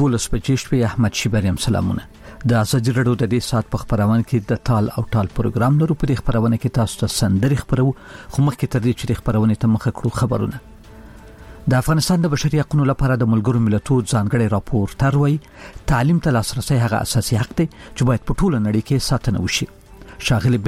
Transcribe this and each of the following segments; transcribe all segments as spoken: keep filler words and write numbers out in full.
دولس بجې شپې احمد شیبریم سلامونه. د ازادي راډیو د دې سات په خبرونه کې د تال او ټال پروګرام لرو. په دې خبرونه کې تاسو ته سندري خبرو خو مخکې تر دې چې د خبرونه ته مخه کړو خبرونه. د افغانستان د بشري حقوقو لپاره د ملګرو ملتونو ځانګړي راپور تروي تعلیم ته لاسرسي هغه اساسي حق دی چې باید په ټوله نړۍ کې ساتنه وشي. شاغلی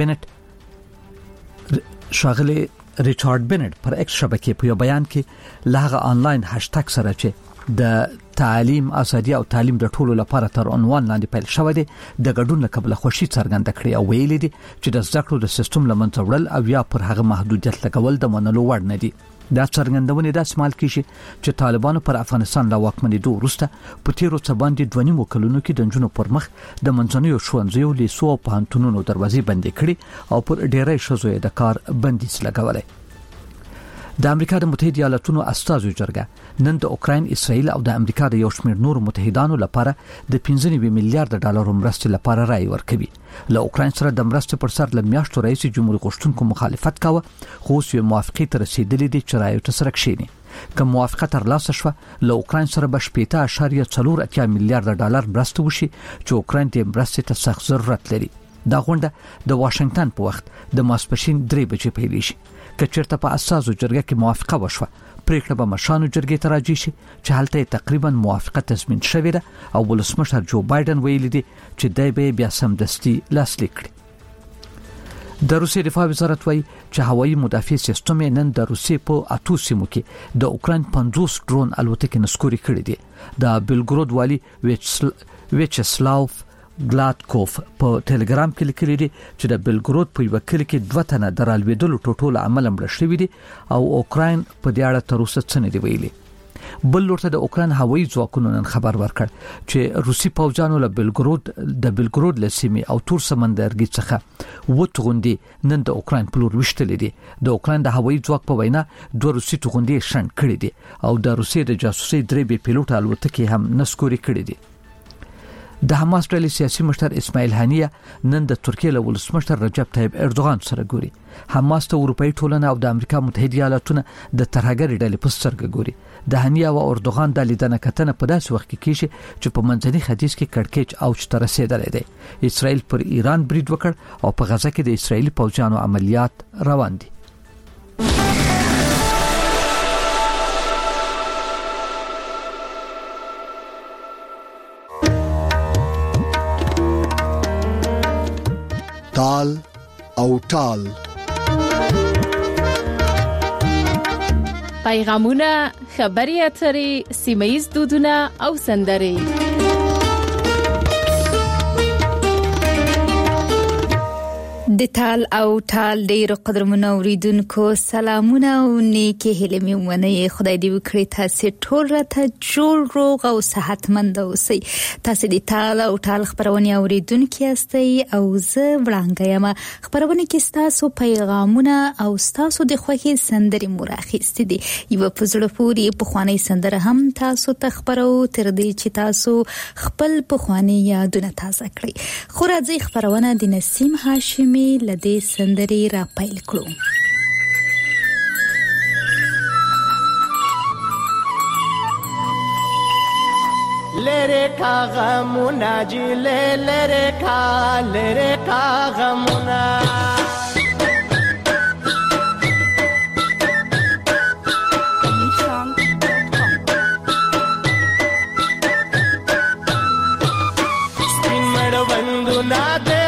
بنت شاغلی ریچارډ بنت پر ایکس شبکې په یو بیان کې لاغه آنلاین هاشټګ سره چې د تعلیم ازادي او تعلیم د ټولو لپاره تر عنوان لاندې پیل شوی دی د ګډون لپاره خوشي څرګنده کړې او ویلي دي چې د زده کړو د سیستم لمنځه وړل او یا پر هغه محدودیت لګول د منلو وړ نه دي. دا څرګندونه د استعمال کیږي چې طالبانو پر افغانستان لا واکمنېدو وروسته په تیرو څه باندې دوه نیمو کلونو کې د جنونو پر مخ د منځنیو ښوونځیو لیسو او پوهنتونونو دروازې بندې کړې او پر ډېرې شوزو د کار بندیز لګولې. د امریکا د متحده ایالاتونو استازو جرګه نن د اوکراین، اسرائیل او د امریکا د یو شمېر نور متحدانو لپاره د پنځه نوي میلیارډ ډالر مرستې لپاره رائے ورکوي. له اوکراین سره د مرستې پر سر ل میاشتو رئیس جمهور غوښتونکو مخالفت کاوه خو یو موافقه تر رسیدلې دي چې رائے تر کښینی. کوم موافقه تر لاسه شوه له اوکراین سره به شپږ اعشاریه څلور اتیا میلیارډ ډالر مرسته وشي چې اوکراین د مرستې ته سخت ضرورت لري. دا غونډه د واشنگټن په وخت د ماسپښین درې بجې پیل شي. کچرته په اساسو جرګه کې موافقه وشوه پریکړه به مشانو جرګې ته راځي شي چې هلته تقریبا موافقه تضمین شوې ده او ولسمشر جو بایدن ویلي دی چې دای به بیا سمدستي لاسلیک کړي. د روسیې دفاع وزارت وایي چې هوایي مدافع سیستم نن د روسیې په اټو سیمو کې د اوکراین پنځوس ډرون الوتکې نسکوري کړې دي. د بلګرود والی ویچسلاو ګلاتکوف په ټلګرام کې لیکلي دي چې د بلګرود په یو کلی کې دوه تنه د رالوېدلو ټوټول عمل مړ شوی دي او اوکراین په دې اړه تر اوسه څه نه دی ویلي. بل لورته د اوکراین هوایي ځواکونو نن خبر ورکړ چې روسي پوځیانو له بلګرود د بلګرود له سیمې او تور سمندرګي څخه وټغوندي نن د اوکراین په لور وشتلې دي. د اوکراین د هوایي ځواک په وینا دوه روسي ټغوندي شند کړي دي او د روسي د جاسوسي درې بي پیلوټ الوتکې هم نسکوري کړي دي. د حماس ډلې سیاسي مشر اسماعیل هنیه نن د ترکیه له ولسمشر رجب طیب اردوغان سره ګوري. حماس ته اروپאי ټولنه او د امریکا متحده ایالاتونه د ترهګر ډلې په سترګه ګوري. د هنیه او اردوغان د لیدنه کتنه په داسې وخت کې کیږي چې په منځني ختیځ کې کړکېچ اوج ته رسیدلی دی. اسرائیل پر ایران برید وکړ او په غزه کې د اسرائیلي پوځیانو عملیات روان دي. تال او ټال پیغامونه، خبري اترې، سیمه‌ییز دودونه او سندرې. د تال او ټال ډیرو قدرمنو اوریدونکو سلامونه او نیکی هیلې مې ونې خدای دې وکړي تاسو ټول راته جوړ روغ او صحتمند اوسئ. تاسو د تال او ټال خبرونه اوریدونکو یاستئ او زه وړاندې یم. خبرونه کې تاسو پیغامونه او تاسو د خوښي سندري مراخیست دي. یو په زړه پوري په خواني سندره هم تاسو ته خبرو تر دې چې تاسو خپل په خواني یادونه تازه کړئ. خو راځي خبرونه د نسیم هاشمي لدې سندري را پیل کړو. لره کا غمونا جی لره کا لره کا غمونا سپین مړ وندو نا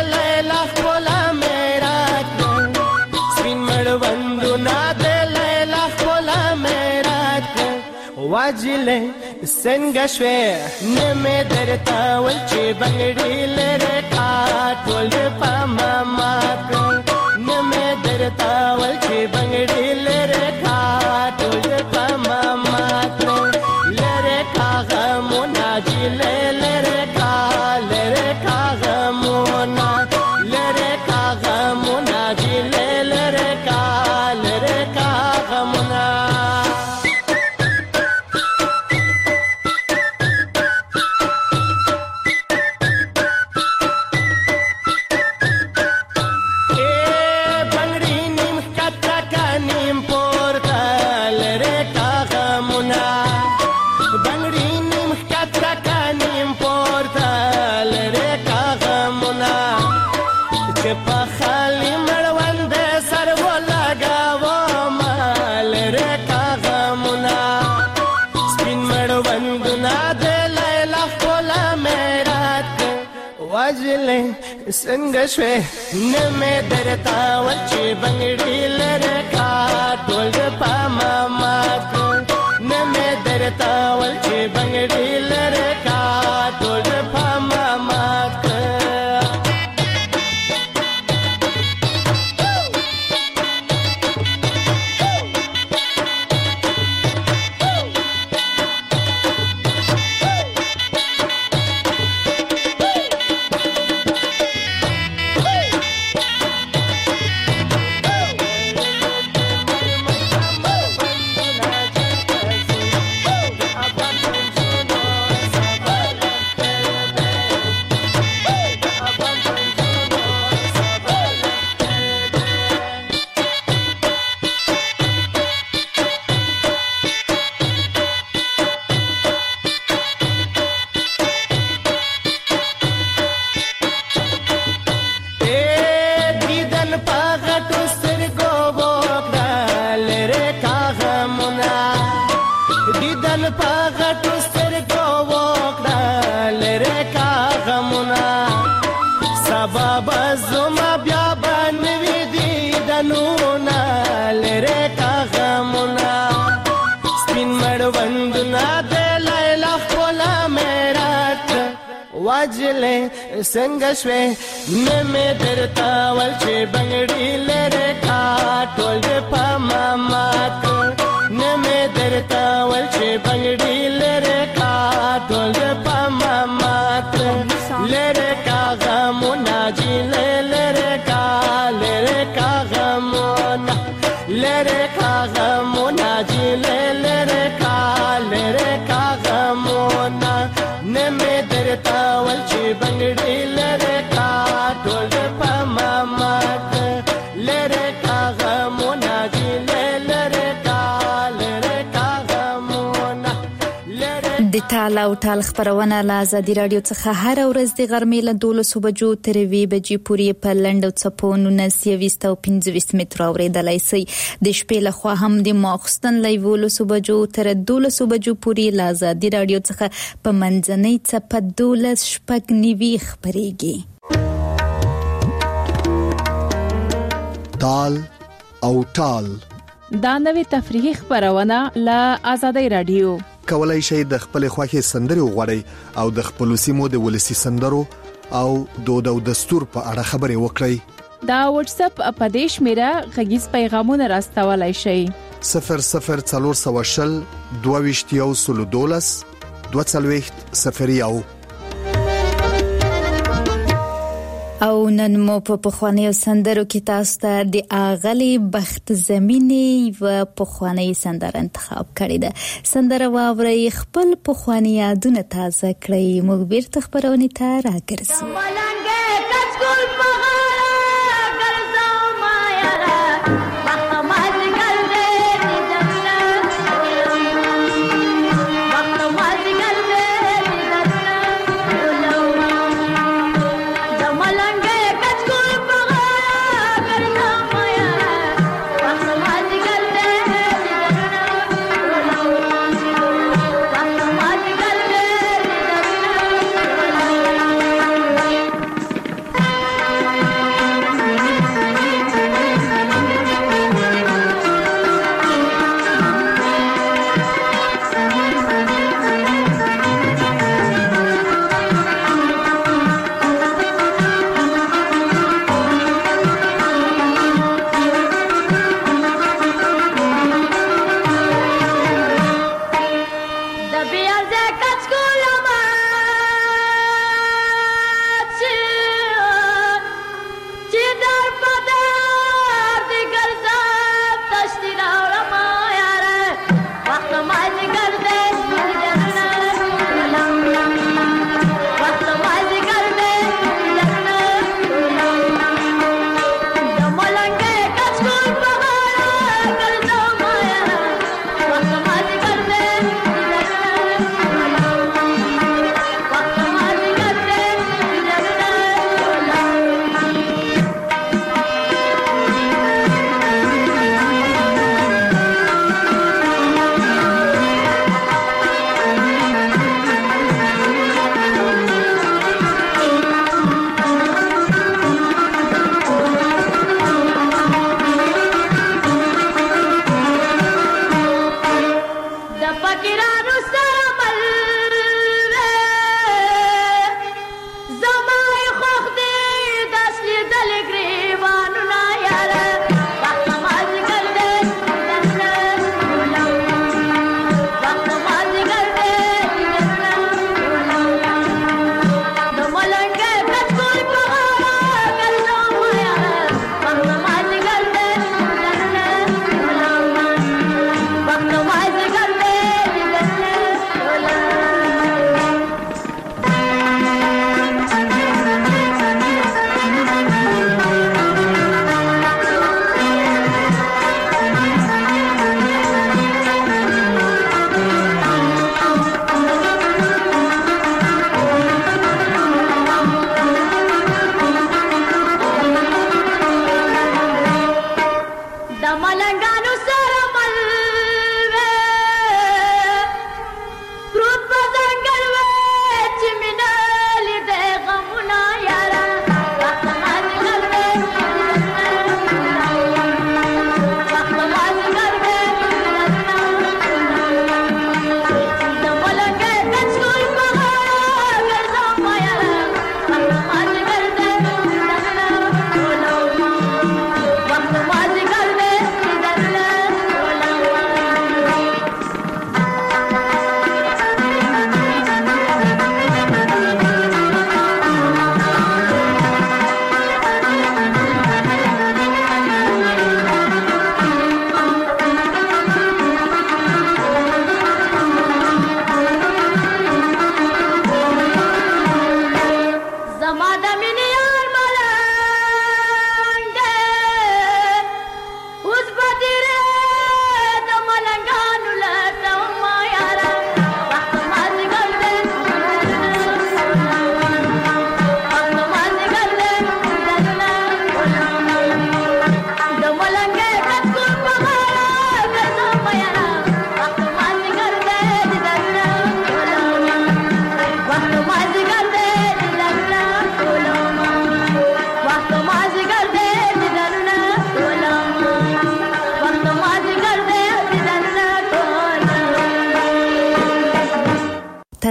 واجله څنګه شوې نمه درتا ول چې بنگړي لره کا ټول په ماما نمه درتا ول چې بنگړي لره کا ټول په ماما لره کا غمونا جی لره کا لره کا غمونا لره کا غمونا جی لره کا لره کا غمونا که په خالی مړوند سر ولګاو مال رکا غمونه سپین مړوندونه د لیلا کولا میرات واجلې څنګه شوې نه مې درتا ول چې بنګړي لره کا ټول په ماما نه مې درتا ول چې بنګړي لره کا ټول په ماما واجلې څنګه شوې نه مې درتا ول چې بنګړي لره کا ټول په ماما نه مې درتا ول چې بنګړي لره کا ټول په ماما لره کا غمونه جلې لره کا لره کا غمونه لره کا غمونه جلې لره کا لره کا غمونه نه مې درتا ول چې بنګړي لره کا ټول په ماما لره کا غمونه جلې لره کا لره کا غمونه د ټال او ټال خبرونه له ازادي رادیو څخه هر ورځ د غرمې له دولسو بجو تر وی بجې پورې په لنډو څپونو نسیويست او پنځه متر اوریدلای شي د شپې له خوا هم د ماخستن لایولسو بجو تر دولسو بجو پورې له ازادي رادیو څخه په منځنۍ څپه دولس شپږ نیوي خبريږي ټال او ټال دا نوې تفریحي خبرونه له ازادي رادیو کولای شي د خپل خوښي سندري وغوړي او د خپل سیمو د ولسی سندرو او دود او دستور په اړه خبري وکړي دا واتس اپ اپدیش میرا غږیز پیغامونه راستولای شي صفر صفر څلور سو شل دوه ویشتیو سلو دولس دوه څلويخت صفر یو او نن مو په پخوانیو سندرو کې تاسو ته د اغلی بخت زمینی و پخوانی سندر انتخاب کړی ده سندره واوري خپل پخوانی یادونه تازه کړئ موږ بیرته خبرونه ته راګرځو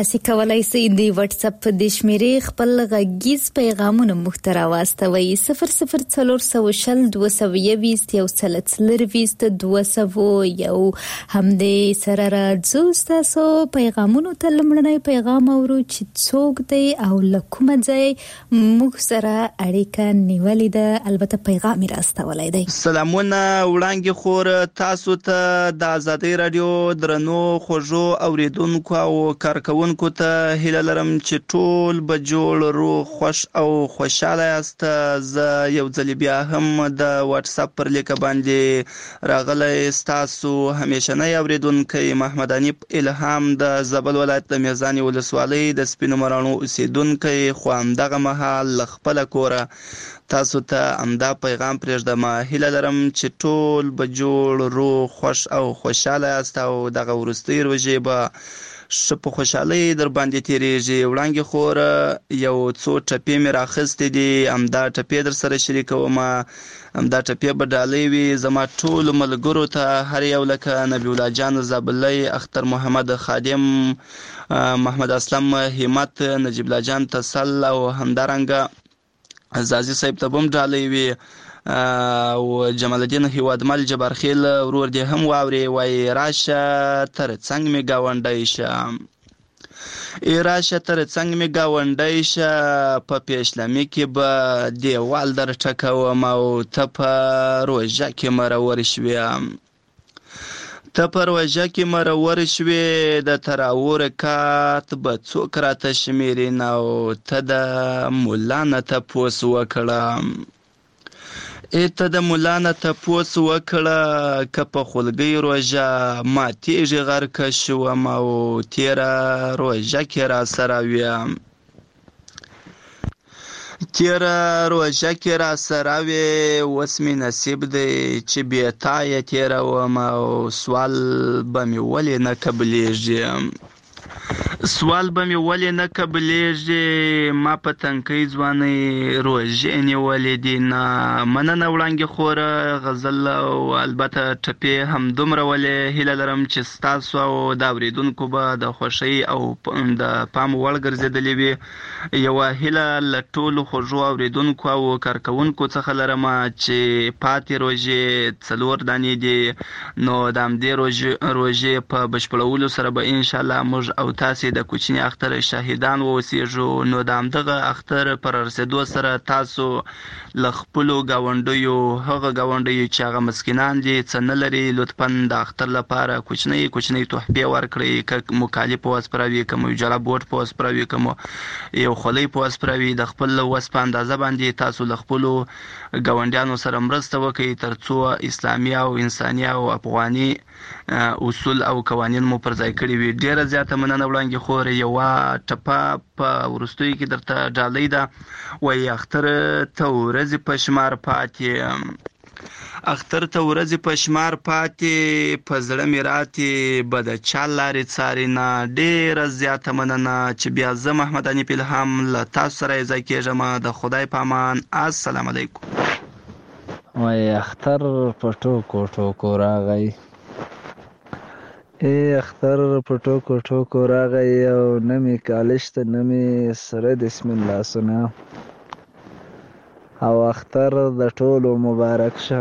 تاسو کولای شئ د واتس اپ د شمیرې خپل غږیز پیغامونه محتوا واستوي صفر صفر څلور سوه شل دوه سوه یویشت یو سل څلرویشت دوه سوه یو هم د سره راځو تاسو پیغامونو ته لمړنی پیغام اورو چې څوک دی او لکومه ځای موږ سره اړیکه نیولې ده البته پیغام راستولای دی. سلامونه وړاندې خور تاسو ته د آزادۍ رادیو درنو خوږو اوریدونکو او کارکونکو ته هیله لرم چې ټول به جوړ روغ خوش او خوشاله یاست. زه یو ځل بیا هم د واتس اپ پر لیک باندې راغلی ستاسو همیشنی اوریدونکی محمد حنیف الهام د زابل ولایت د میزان ولسوالۍ د سپینو مراڼو اوسیدونکی خو همدغه مهال له خپله کوره تاسو ته امدا پیغام پرېږدم. هیله لرم چې ټول به جوړ روغ خوش او خوشاله یاست او دغه وروستۍ روژې به ښه په خوشحالۍ در باندې تېرېږي. وړاندې خور یو څو ټپې مې راخیستې دي، همدا ټپې در سره شریکوم. همدا ټپې به ډالۍ وي زما ټولو ملګرو ته، هر یو لکه نبی الله جان زابلی، اختر محمد خادم، محمد اسلم همت، نجیب الله جان تسل او همدارنګه زازي صاحب ته بم ډالۍ وي او جمال الدین هیوادمل جبارخیل ورور دې هم واوري وای راشه تر څنګ می گاونډی شه ای راشه تر څنګ می گاونډی شه په پیشلمی کې به دیوال در ټکوم او ته په روژه کې مرور شوې ته په روژه کې مرور شوې د تراور کات به څوک راته شمیرین او ته د ملا نه تپوس وکړه ای ته د ملا نه تپوس وکړه که په خولګۍ روژه ما تیږې غرقه شوم او تیره روژه کې را سره ویم تیره روژه کې را سره وې اوس مې نصیب دی چې بې تا یې تېروم او سوال به مې ولې نه قبلیږي سوال به مې ولې نه قبلیږي ما په تنکۍ ځوانۍ روژې نیولې دي. نه مننه وړاندې خوره غزل او البته ټپې همدومره ولې هیله لرم چې ستاسو او د اورېدونکو به د خوښۍ او د پام وړ ګرځېدلې وي. یوه هیله له ټولو خوږو اورېدونکو او کارکوونکو څخه لرم چې پاتې روژې څلور دانې دي نو د همدې روژې په بشپړولو سره به انشاءالله موږ او تاسې د کوچني اختر شاهدان واوسېږو. نو د همدغه اختر پر رسېدو سره تاسو له خپلو ګاونډیو هغه ګاونډیو چې هغه مسکینان دي څه نه لري لطفا د اختر لپاره کوچنۍ کوچنۍ تحفې ورکړئ، که مو کالي په وس پوره وي، که مو جلا بوټ په وس پوره وي، که مو یو خولۍ په وس پوره وي، د خپل وس په اندازه باندې تاسو له خپلو ګاونډیانو سره مرسته وکړئ تر څو اسلامي او انساني او افغاني اصول او قوانین مو پر ځای کړي وي. ډیره زیاته مننه وړاندې خور. یوه ټپه په وروستیو کې درته ډالۍ ده وایي اختر ته ورځې په شمار پاتې اختر ته ورځې په شمار پاتې په زړه مې راتې به د چا لارې څارې نه. ډیره زیاته مننه چې بیا زه محمد حنیف الهام له تاسو سره یې ځای کېږم. د خدای په امان. السلام علیکم. وایي اختر په ټوکو ټوکو راغی ای اختر په ټوکو ټوکو راغی او نه مې کالي شته نه مې سره د سمین لاسونه او اختر د ټولو مبارک شه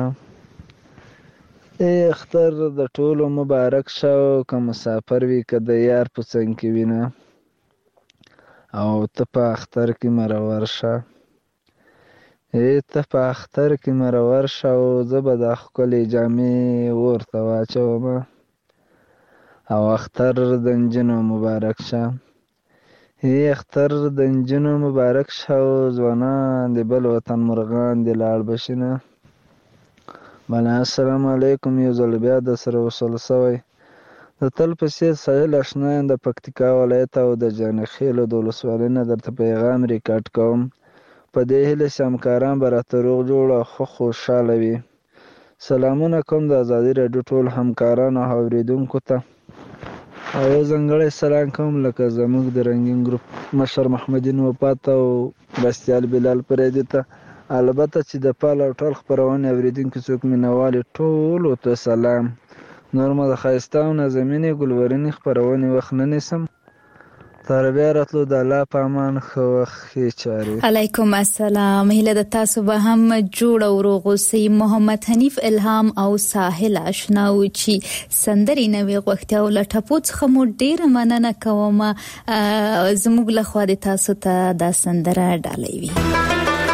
ای اختر د ټولو مبارک شه که مسافر وي که د یار په څنګ کې وینه او ته په اختر کې مرور شه ای ته په اختر کې مرور شه او زه به دا ښکلې جامې ورته واچومه او اختر د نجونو مبارک شه ای اختر د نجونو مبارک شه او ځوانان د بل وطن مرغان د لاړ بشینه. بله السلام علیکم. یو ځل بیا د سره وصل سوی د تل په څېر سهیل اشنا یم د پکتیکا ولایت او د جانخیلو د ولسوالۍ نه درته پیغام ریکارډ کوم په دې هیله چې همکاران به راته روغ جوړ او ښه خوشحاله وي. سلامونه کوم د ازادي راډیو ټول همکارانو او اورېدونکو ته او یو ځانګړی سلام کوم لکه زموږ د رنګین ګروپ مشر محمدین وفات او بستیال بلال پریدي ته، البته چې د پال او ټول خپرونې اورېدونکي څوک مینوال ټولو ته سلام. نور مو د ښایسته او نازمینې ګلورینې خپرونې وخت نه نیسم تر بیا راتلو د الله په امان ښه وخت چاري. علیکم السلام. هله د تاسو به هم جوړ او روغ اوسئ. محمد حنیف الهام او ساحل آشنا و چې سندري نوې غوښتي او لټپو څخه مو ډیره مننه کوم. زموږ له خوا د تاسو ته دا سندره ډالۍ وي.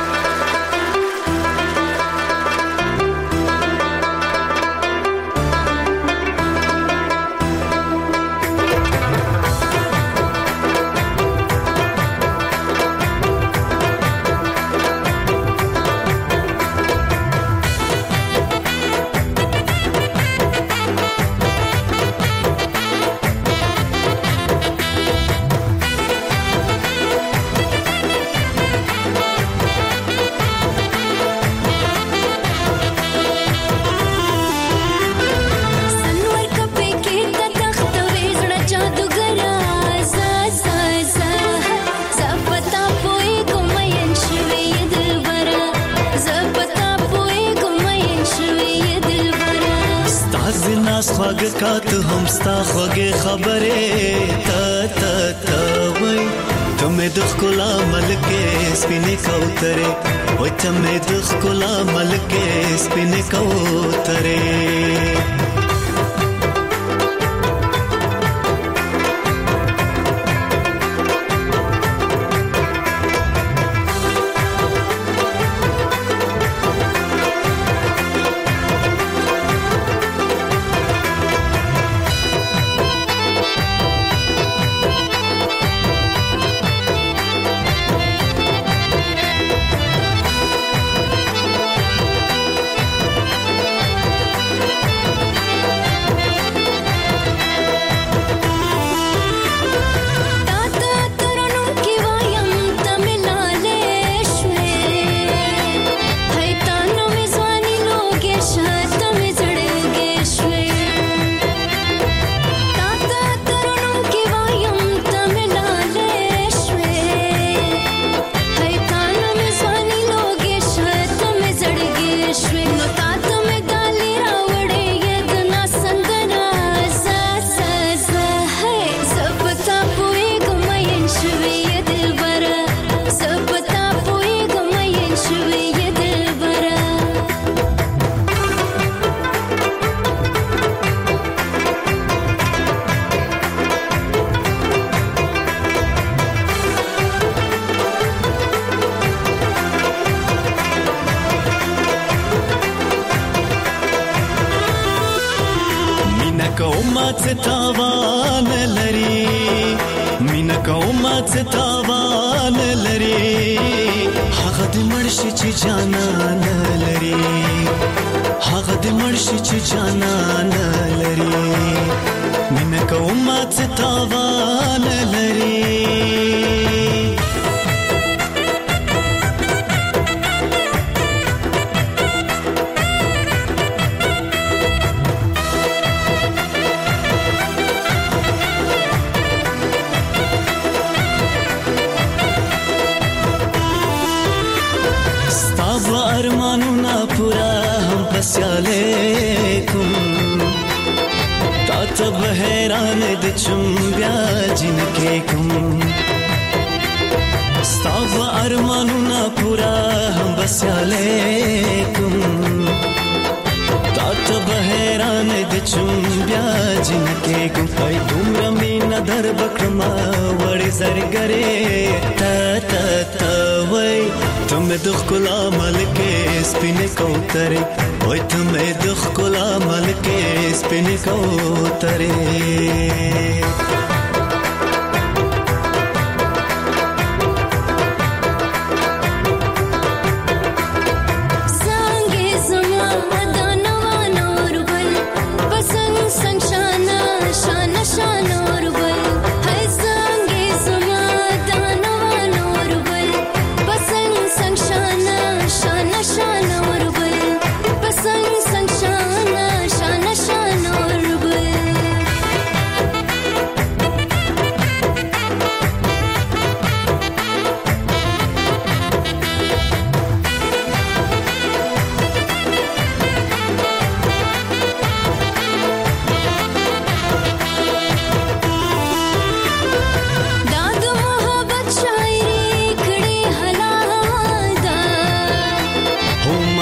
خواږه تو هم ستا خوږه خبره تا تا تا وای ته مې د ښکلا ملکه سپینې کوتره وای ته مې د ښکلا ملکه سپینې کوتره.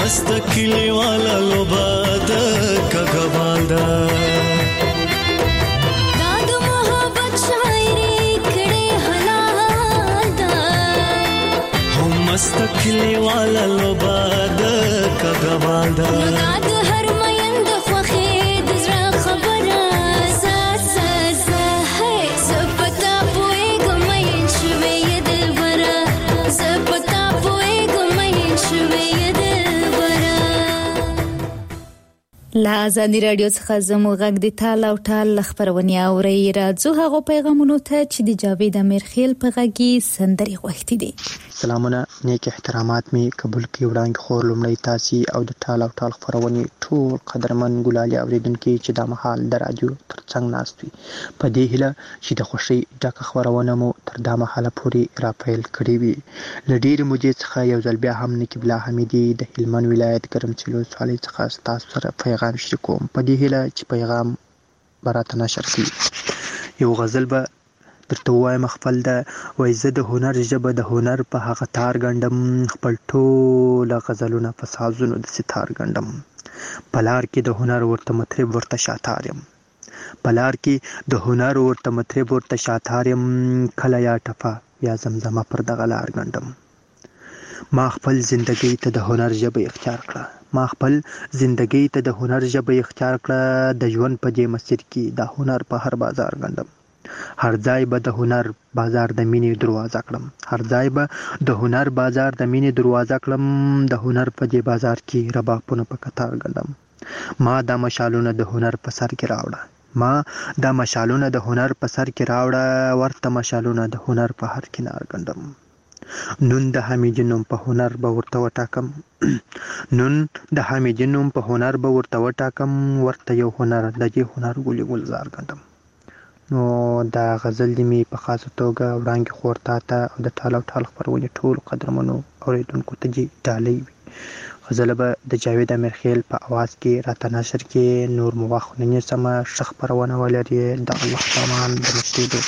मस्त किले वाला लोबाद कगवालदा दाद मोहब्बत शायरी खड़े हलादा हम मस्त किले वाला लोबाद कगवालदा दाद हर मयंद ख्वखे दजरा खबरा सा सा सा है सबता पोए गमयन शवे ये दिल भरा सबता पोए गमयन शवे ये दिल भरा لا ازادي رادیو څخه زموږ غږ د تال او ټال خبرونه اوري راځو هغه پیغامونو ته چې د جاوید امیرخیل په غږی سندري غوښتي دي. سلامونه نیک احترامات می قبول کی وړاندې خور لمړی تاسو او د ټال او ټال خبرونه ټول قدرمن ګلالي اوریدونکو چې د محل د رادیو ترڅنګ ناستوي په دې هله چې د خوشي ډکه خبرونه مو تر دا محله پوري راپیل کړی وي. لډیر موجه څخه یو ځل بیا هم نکیب الله حمیدی د هلمند ولایت ګرمچلو صالح څخه تاسو سره پیغام شریکوم په دې هله چې پیغام برات نشر کړي. یو غزل به درته وایم خپل د وایزه د هنر ژبه د هنر په هغه تار ګندم خپل ټول غزلونه په سازونو د ستار ګندم پلار کې د هنر ورته مطرب ورته شاتارم پلار کې د هنر ورته مطرب ورته شاتارم کله یا ټفا یا زمزمه پر دغه لار ګندم ما خپل زندګۍ ته د هنر ژبه اختیار کړه ما خپل زندګۍ ته د هنر ژبه اختیار کړه د ژوند په دې مسیر کې د هنر په هر بازار ګندم هر ځای به د هنر بازار د مینې دروازه کړم هر ځای به د هنر بازار د مینې دروازه کړم د هنر په دې بازار کې ربابونه په قطار ګندم ما د مشالونه د هنر په سر کې راوړه ما د مشالونه د هنر په سر کې راوړه ورته مشالونه د هنر په هر کنار ګندم نون د حمیدینوم په هنر به ورته وټاکم نون د حمیدینوم په هنر به ورته وټاکم ورته یو هنر د دې هنر ګل ګلزار ګندم. نو دا غزل دی می په خاصه توګه وړاندې خورتا ته او د ټال او ټال خبرونه ټول قدرمنو اوریدونکو ته جی ډالۍ غزل به د جاوید امیرخیل په आवाज کې راته نشر کې نور مواخونه سم شخ پرونه ولري د الله پامان د مشهدو.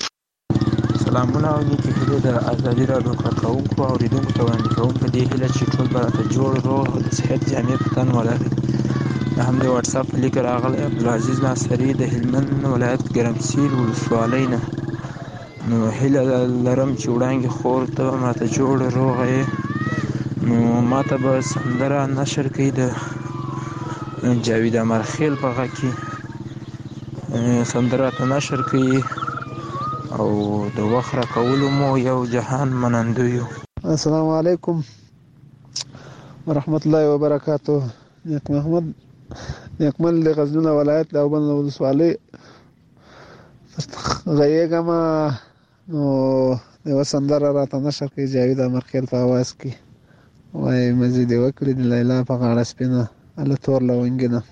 سلامونه او نیکی هیله د ازادي رادیو کارکونکو او اوریدونکو ته وړاندې کوم په دې هیله چې ټول به راته جوړ روغ او د صحت جامع په تن ولري. هم د واتس اپ لیک راغلی عبدالعزیز ناصری د هلمند ولایت ګرمسیر ولسوالۍ نه نو هیله لرم چې وړاندې خور ته ماته جوړ روغ نو ماته به سندره نشر کړي د جاوید امیرخیل په غږ کې سندره ته نشر کړي او د وخت راکولو مو یو جهان منندویو. السلام علیکم ورحمت الله وبرکاته. نیک محمد نیکمل د غزنی ولایت د اوبن ولسوالۍ غیګه ما نو د وسندره راته نشر کې جاوید امیرخیل په आवाज کې وای مزید وکړي د لیلا په غاړه سپینه الله تور لونګنه.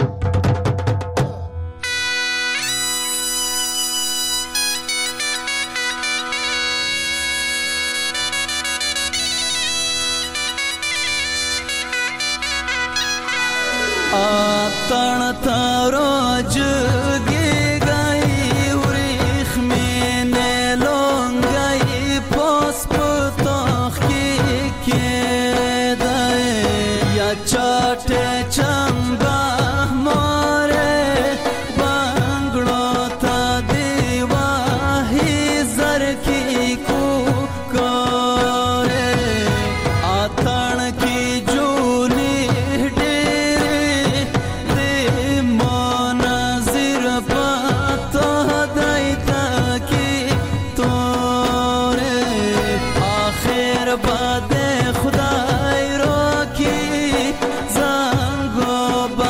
तण तारो जगे गई उरिख में ने लोंगई पोस्प तोख की के दे या चाटे चंबा मोरे बंगलो ता दीवा ही जर की को करे आतण की जूली खुदाई रोकी zango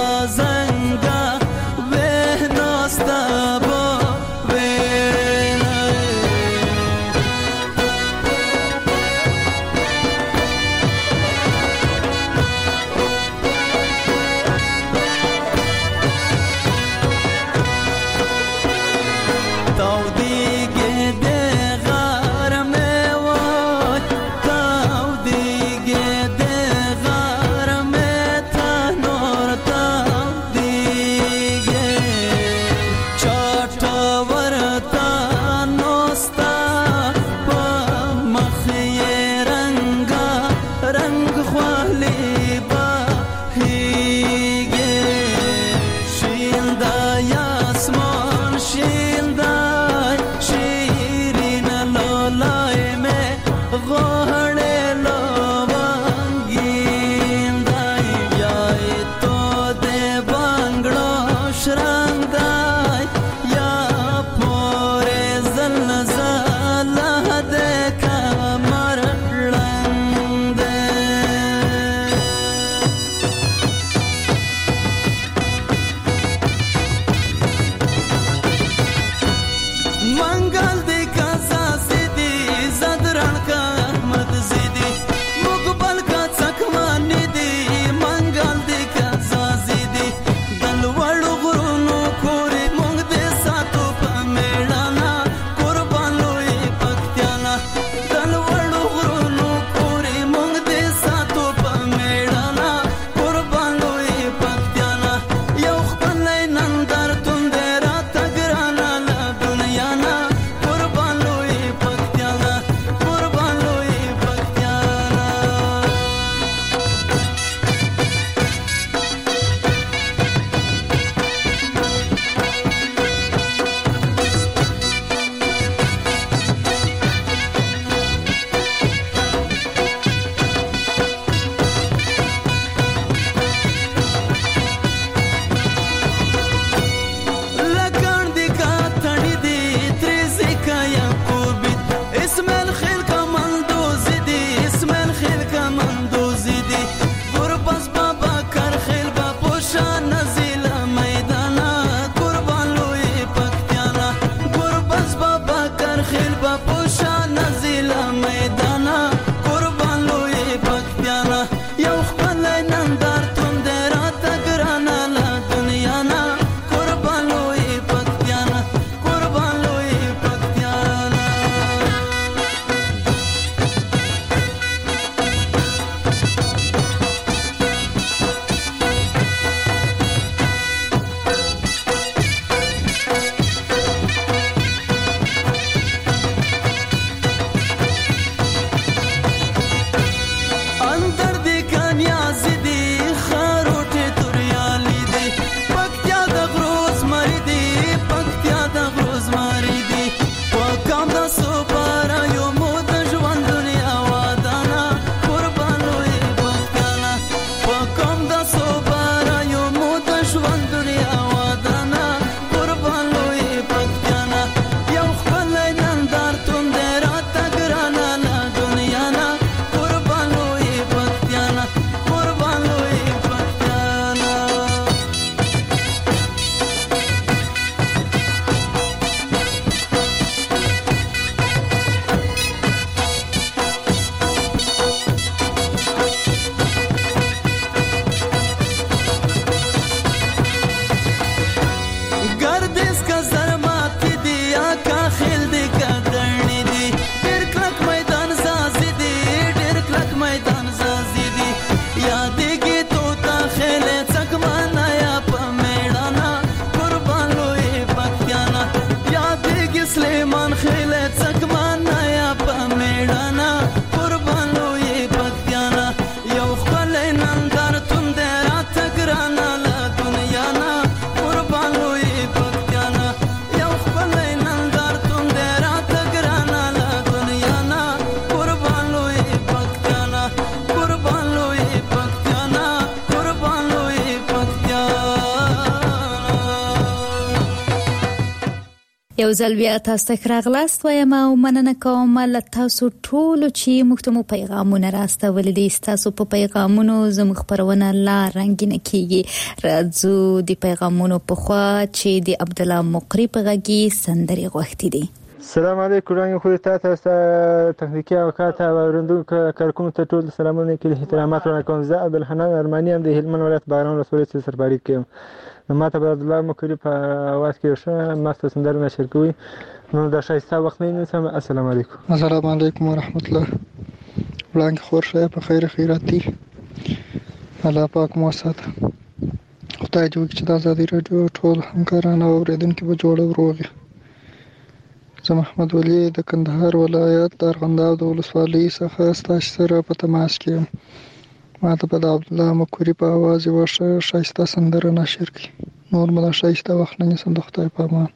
یو ځل بیا تاسو ته راغلاست وایم او مننه کوم له تاسو ټول چې موږ ته مو پیغامونه راستول دي. تاسو په پیغامونو زموږ خبرونه لا رنگینه کیږي. راځو د پیغامونو په خوا چې د عبد الله مقری په غږی سندري غوښتي دي. السلام علیکم رنګ خو تاسو ته تخنیکی او کاته ورندونکو کارکونکو ته ټول سلامونه کې احترامات ورکوم. زه عبد الحنان ارمانی هم د هلمند ولایت باران ولسوالۍ سرپرست کوم. نو ماته عبد الله مقری په اواز کې ښه ماته سندره نشر کوي. نو د شایسته وخت نه نسم. السلام علیکم. السلام علیکم ورحمت الله. بلانک خور شه په خیر خیرات دي. الله پاک مو ساته. خدای دې وکړي چې د آزادي رادیو ټول همکاران او اوریدونکو به جوړ او روغ. زه محمد ولی د کندهار ولایت د ارغنداب د ولسوالۍ څخه ستاسو سره په تماس کې یم. ما ته په عبد الله مقری په आवाज یو شایسته سندره نشر کړي. نور مله شایسته وخت نه نسم. د خدای په امان.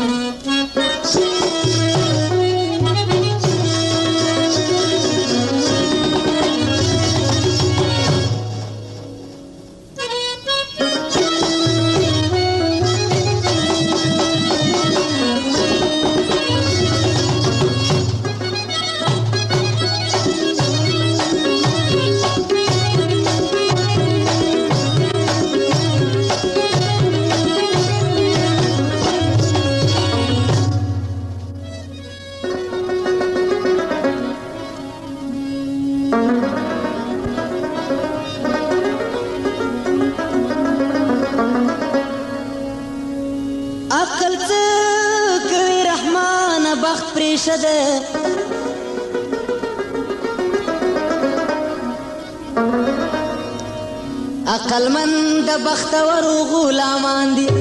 عقل من د بختور غلامان دي.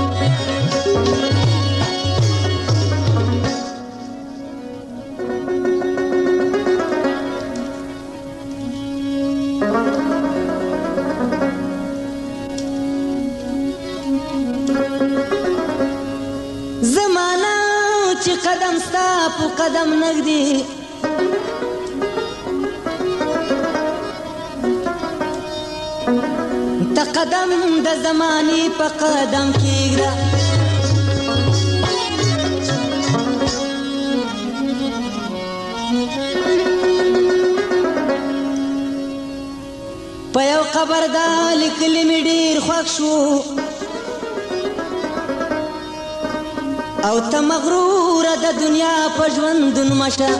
زمانہ چې قدم ستا په قدم نږدې تا قدم د زمانی په قدم کېږده. په یو قبر دا لیکلي مې ډېر خوښ شو او ته مغروره د دنیا په ژوندون مشه.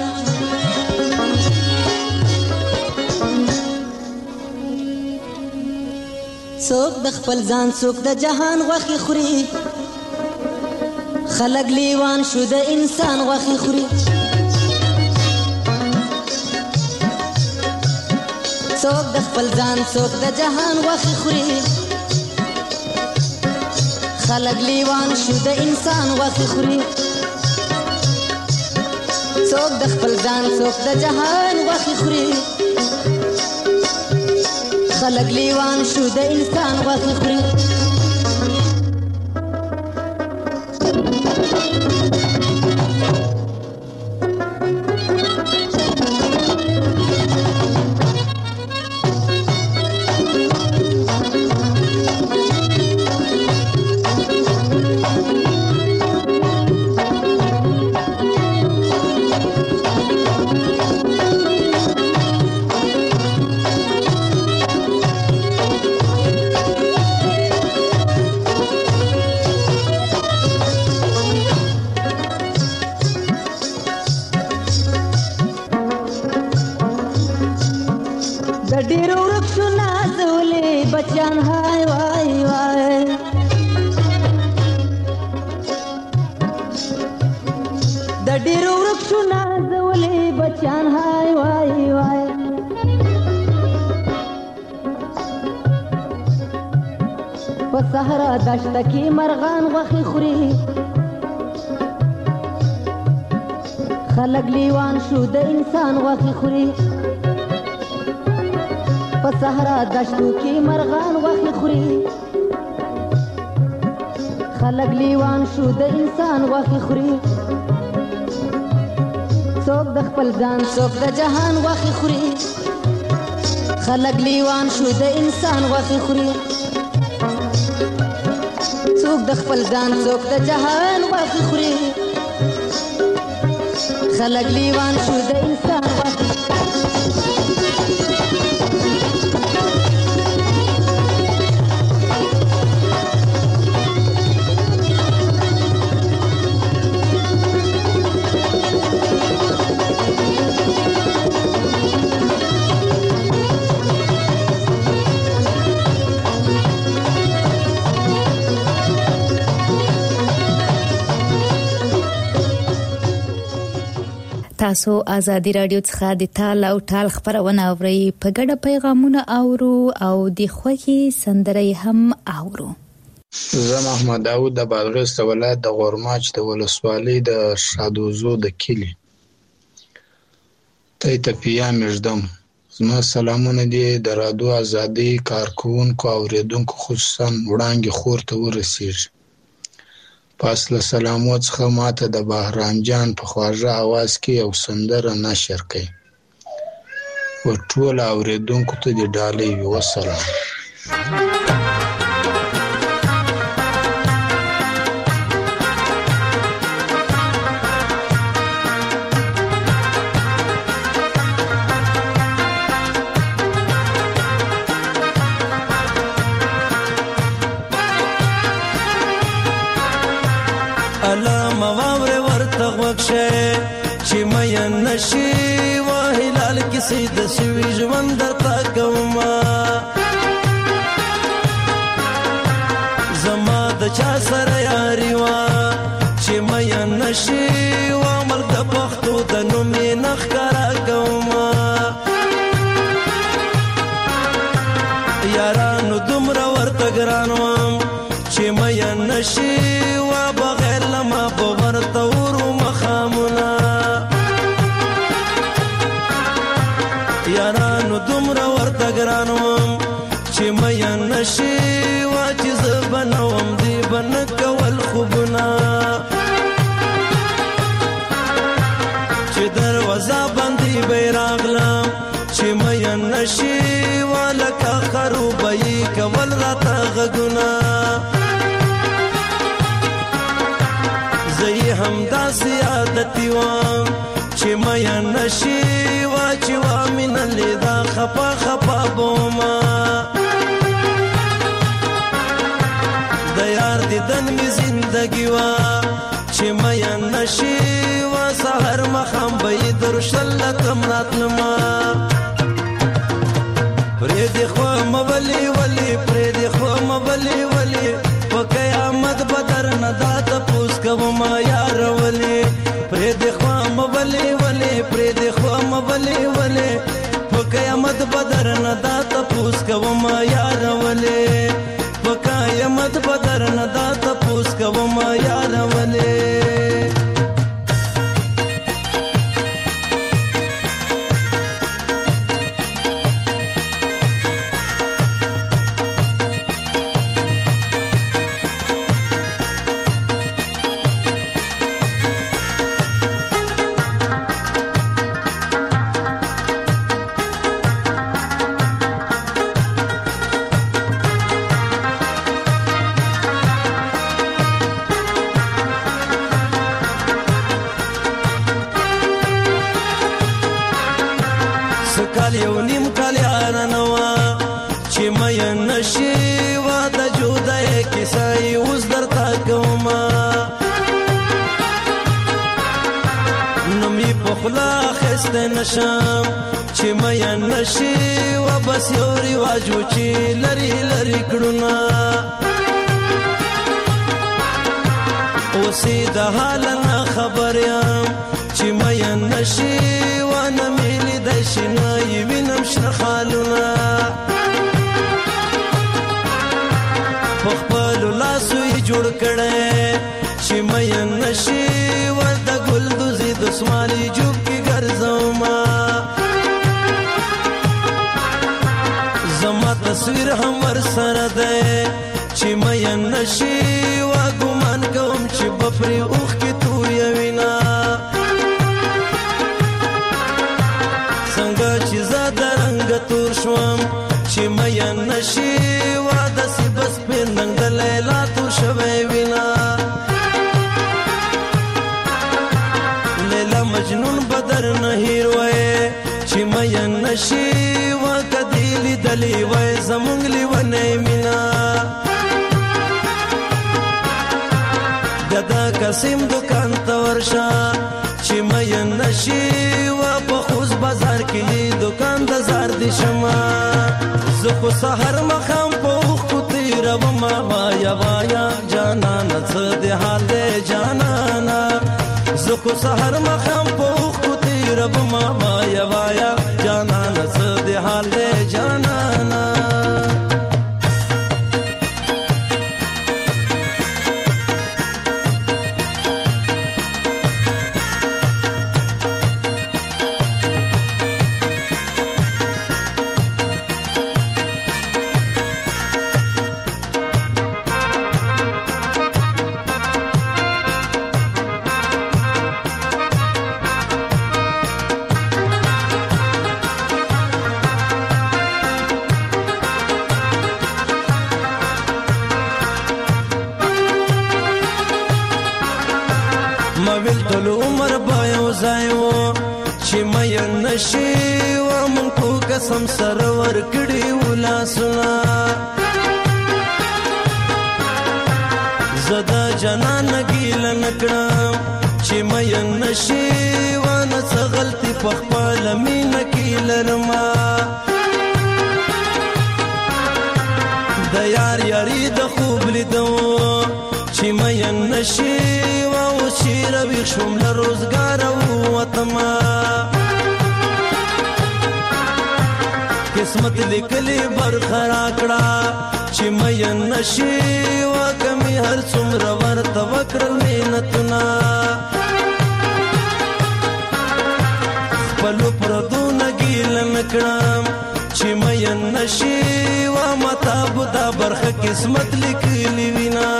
څوک د خپل ځان څوک د جهان غوښې خوري. خلک لیوان شو د انسان غوښې خوري. څوک د خپل ځان څوک د جهان غوښې خوري. خلک لیوان شو د انسان غوښې خوري. څوک د خپل ځان څوک د جهان غوښې خوري. خلق لیوان شو د انسان غوښې خوري. صحرا دشت کې مرغان غوښې خوري. خلک لیوان شو د انسان غوښې خوري. په صحرا دشتو کې مرغان غوښې خوري. خلک لیوان شو د انسان غوښې خوري. څوک د خپل ځان څوک د جهان غوښې خوري. خلک لیوان شو د انسان غوښې خوري. څوک د خپل ځان څوک د جهان غوښې خوري. خلک لیوان شو د انسان غوښې تاسو ازادي رادیو څخه د تال او ټال خبرونه اورئ په ګډه پیغامونه اورو او د خوخي سندرې هم اورو. زه محمد داوود د بادغیس ولایت د غورماچ د ولسوالۍ د شادوزو د کلی ته تپیا مجدم. زما سلامونه دي د رادیو ازادي کارکونکو او اوریدونکو خصوصا وړاندې خور ته ورسیږي. پس له سلامو څخه ماته د بهرام جان په خواږه आवाज کې یو سندره نشر کړي او ټول اوریدونکو ته د ډالۍ وسلام. چې مې نشي وهلال کې سید شوي ژوند درته کومه زما د چا سره یاري وا چې مې نشي وامل د پښتو د نوم یې نخکارا کومه یارانو دومره ورته ګران وم چې مې نشي وا بغیر لما په ورته ورو مخامونه یارانو دومره ورته ګران وم چې مې نشي وا چې زه بنوم دی بن کول خوبونه چې دروازه باندې بیراغلم چې مې نشي وا لکه خروبې کول راته غږونه زه هم داسې عادتي وم چې مې نشي وا چې وا من لیدا خپا خپا بوما د یار دیدن می زندگی وا چې مې نشي وا سحر مخم به درشل کم راتلما پرې دی خو مولي ولي پرې دی خو مولي ولي په قیامت بدر نه دات پوس کوم یار ولي پرې دی خو مولي ولي پرې دی خو مولي ولي په قیامت بدر نه دات پوس کوم یار ولي په قیامت بدر نه دات پوس کوم یار ولي نشم چې مې نشي و بس یو رواجو چې لری لری کړونه اوسې د حال نه خبر یم چې مې نشي و نه ملي د شنه وینم شنه خالونه په خپل لاسو یې جوړ کړي چې مې نشي و د ګل دوزي د سمالي جوب کې ګرځوما زما تصویر هم ور سره ده چې مې نشي و ګمان کوم چې بفري اوخ کې تو یوینا څنګه چې زاده رنگ تور شوم چې مې نشي و د سبس په ننګ د لیلا تور شوي وینا لیلا مجنون یادا قسم دکان ته ورشه چې مې نشي و په خوز بازار کې دکان د زار دي شما زه خو سحر مخام په خو تیر و ما وایا وایا جانان څه د حال جانانا زه خو سحر مخام په خو تیر و ما وایا وایا جانان څه د حال جانانا نشي و من کو قسم سرور کړي ولا سنا زدا جنان ګیل نکړم چې مې نشي و نه څه غلطي په خپل مين کې لرما د یار یاري د خوب لیدو چې مې نشي و او شیر وي شوم له روزګار او وطما قسمت لیکلی برخرا کړه چې مې نشي و کمی هر څومره ورته وکړل مینتنا خپلو پردو نګیل نکړم چې مې نشي و متا بودا برخه قسمت لیکلی وینا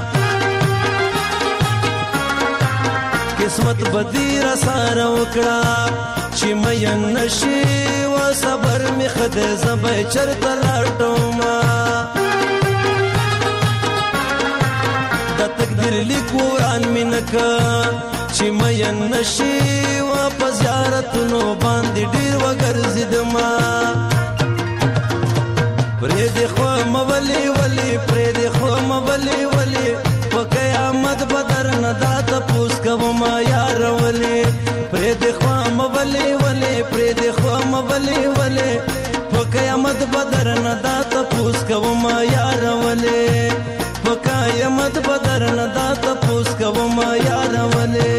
قسمت بدی را سره وکړه چې مې نشي و صبر می خدای زبې چرته لاټوما د تقدیر لیکوران مینک چې مې نشي و په زیارتونو باندې ډیر وګرځیدما پرې د خو مولي ولي پرې د خو مولي ولي په قیامت بدر نه دات پوس کوم یار ولي پرې د خو مولي ولي پرې د خو مولي ولي په قیامت بدر نه دات پوس کوم یار ولي په قیامت بدر نه دات پوس کوم یار ولي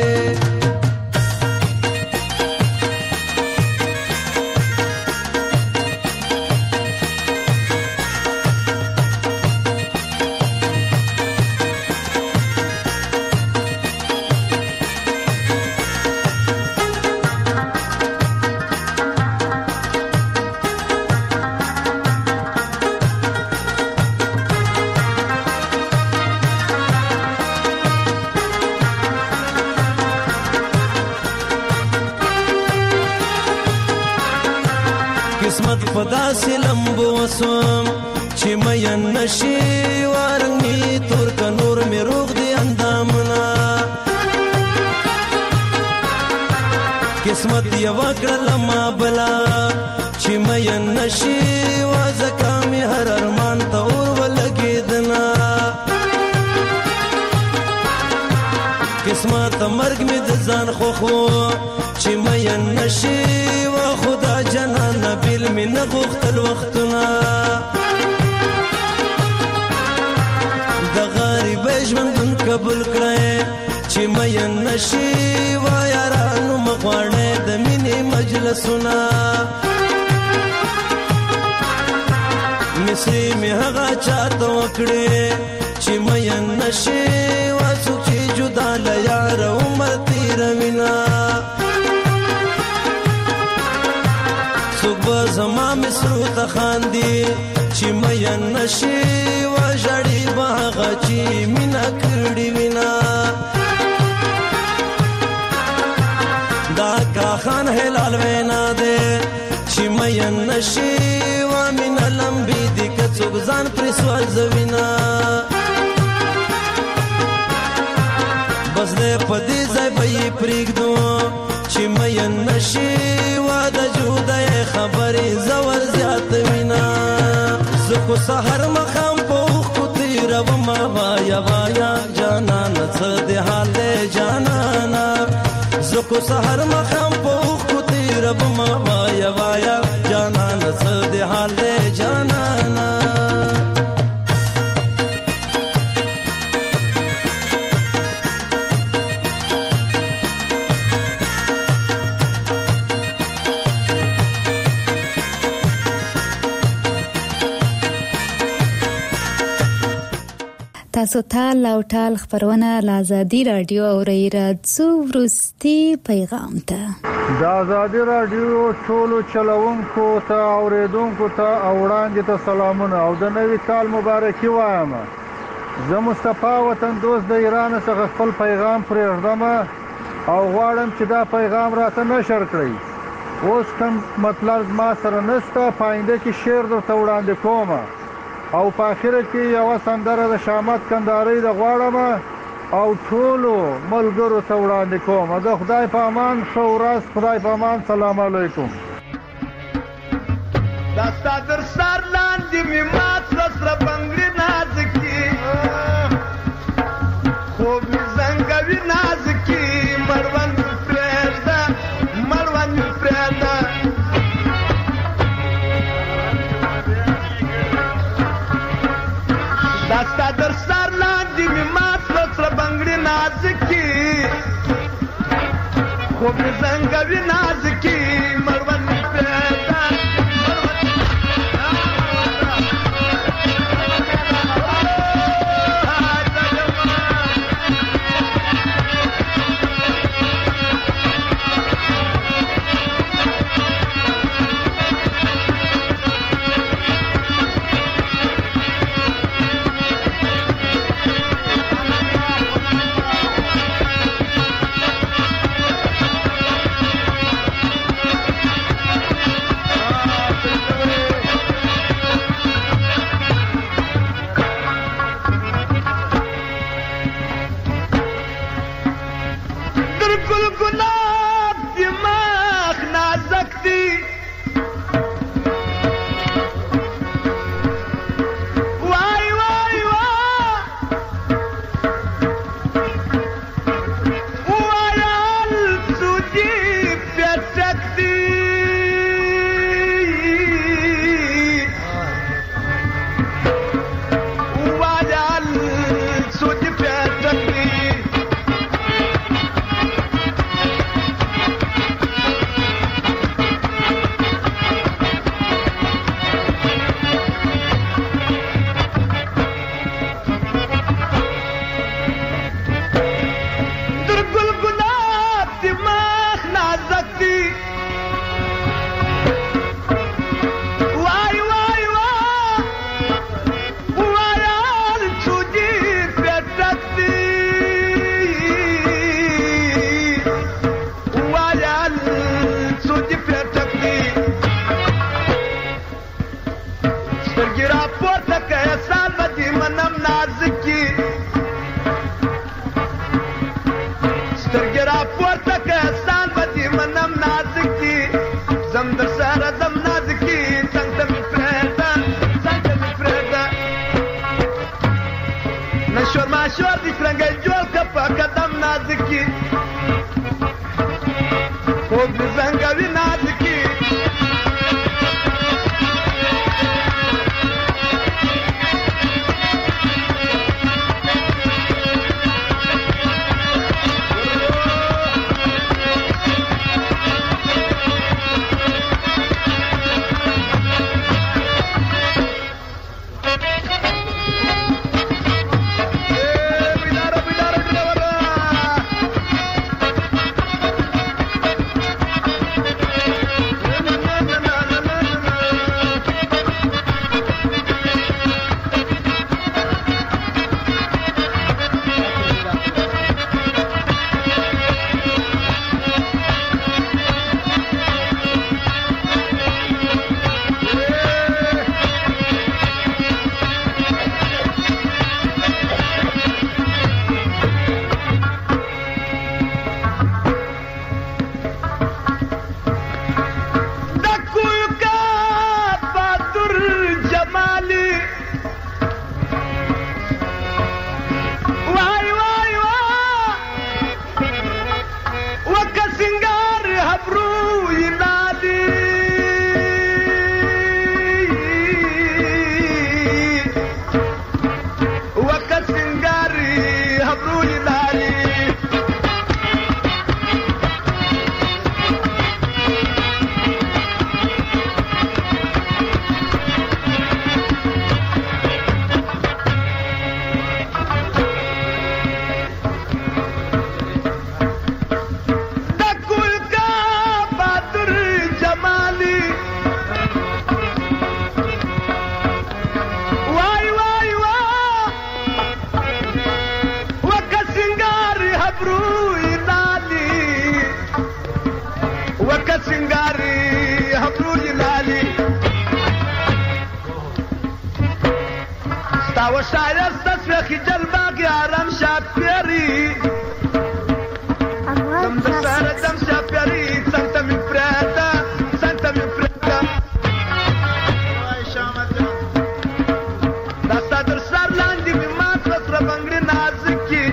قسمت پدا سی لمبو وسوم چې مې نشي ورنګي تور ک نور مې روغ دی اندامنا قسمت یو کړل ما بلا چې مې نشي وزکا مې هر ارمان ته اور ولګیدنا قسمت مرګ مې د ځان خو خو چې مې نشي و خدا جنان بیل می نغختل وختنا د غریب ژوند قبول کړه چې مې نشي و یارانو مغوانه د مینې مجلسنا مسی می هغه چاته وکړي چې مې نشي و څوک چې جدا ل یار عمر تیر وینا څوک زما مسرو ته خاندي چې مې نشي و جړې باغ چې مینا کړې وینا دا کا خان هلال وینا دے چې مې نشي و من لمبي دي کڅوګ ځان پر سوال زوینا بس دې پدې ځای به پرېږدو چې مې نشي و د جودای خبرې زور زیات وینا زه خو سحر مخام په خو تیروما وایا وایا جانانا څه د حال جانانا زکو سحر مخم پوخ کو تیروما وایا وایا جانانا څه د حال جانانا تاسو ته لاوټال خبرونه لازادي رادیو او ریرادزو ورستي پیغام ته د ازادي رادیو ټولو چلوونکو ته اوریدونکو ته او وړاندې ته سلامونه او د نوي کال مبارکي وایم. زه مصطفی وطن دوست د ایران څخه خپل پیغام پرېږدم او غواړم چې دا پیغام راته نشر کړئ. اوس کوم مطلب ما سره نشته، پاینده کې شعر درته وړاندې کوم او په اخر کې یو سندره د شامت کنداري د غواړم او ټولو ملګرو ته وړاندې کوم. د خدای په امان، ښه ورځ، خدای په امان، سلام علیکم. دا ستا تر سر لاندې مې مات کړه سره بنګړي نازکي، خوب مې زنګوي نازکي، مړوند مې پرېږده مړوند مې پرېږده دستا در سر لاندې مې مات کړه سره بنګړي نازکي، خوب مې زنګوي نازکي، مړوند مې پرېږده سنگاری هبروی لالی ستاو شاید تصفیخی جلباقی آرام شاد پیری دم دسار دم شاد پیری سنتا می پرادا سنتا می پرادا دستا در سر لاندی می مات وطر بنگری نازکی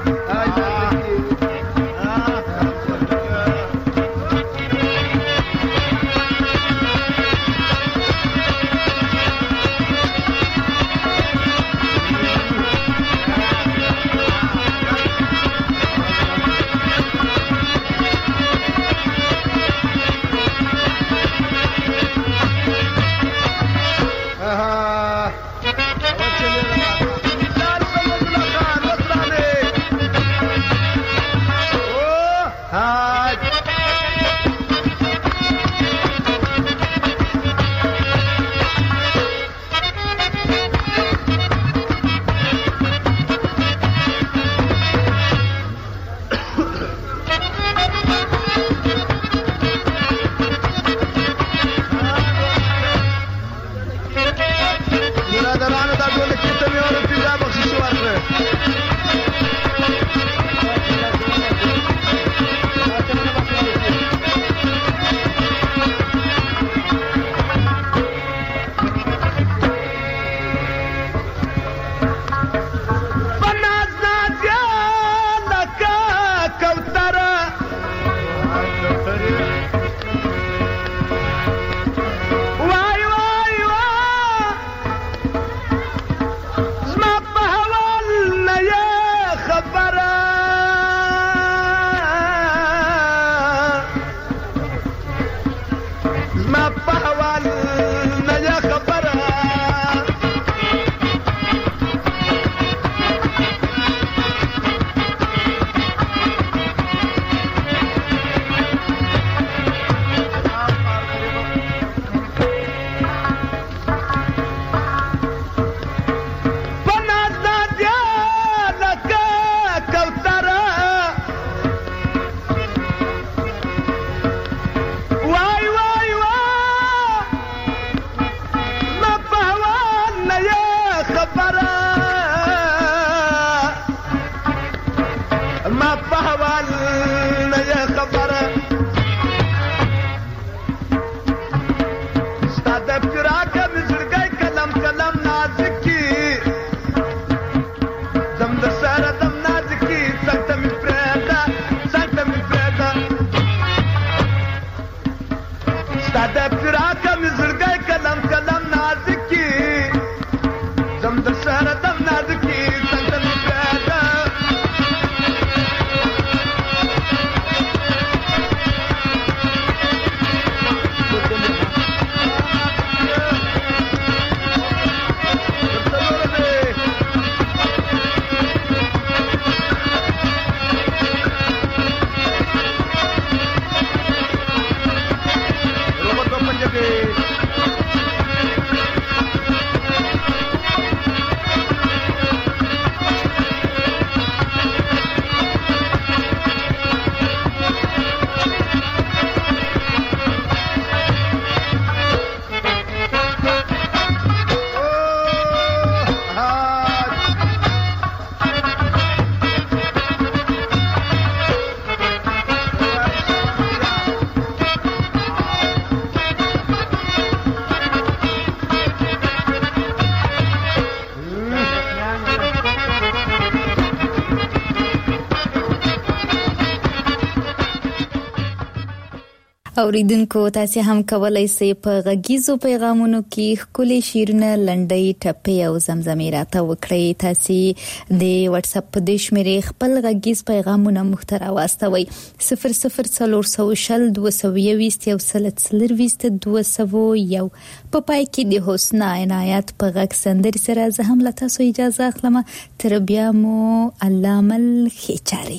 اوریدونکو تاسو هم کولای شئ په غږیزو پیغامونو کې خپل شیرونه لنډۍ ټپې او زمزمې راته وکړئ. تاسو د واتس اپ په دیش مری خپل غږیز پیغامونه محتوا واستوي صفر صفر څلور سو شل دوه سو یويست یو سل څلور ويست دوه سو یو په پای کې د حسنا عنایت په غږ سندري سره زه هم له تاسو اجازه اخلم. تر بیا مو الله مل خيچاري.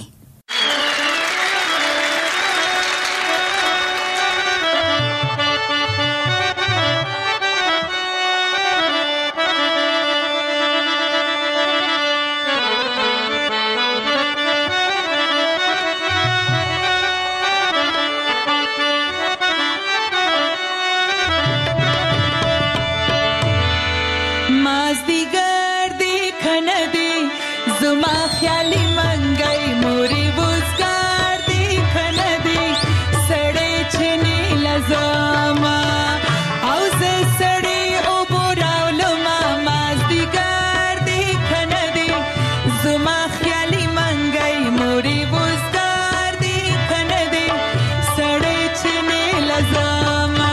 زما خیالي منګي موري وزګار دی کنه دی سړې چني لزما او زه سړې او بوراولو ما مازدیګار دی کنه دی زما خیالي منګي موري وزګار دی کنه دی سړې چني لزما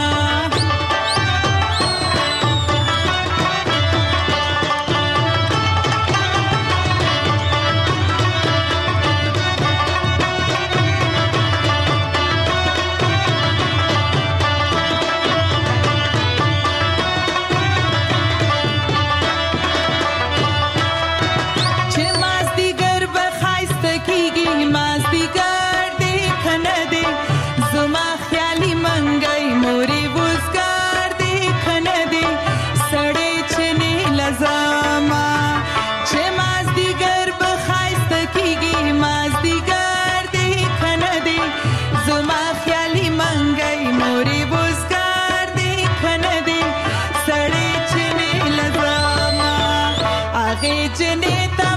Jane